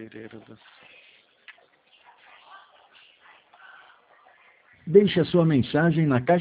Cabeleireiro do Sul. Deixe a sua mensagem na caixa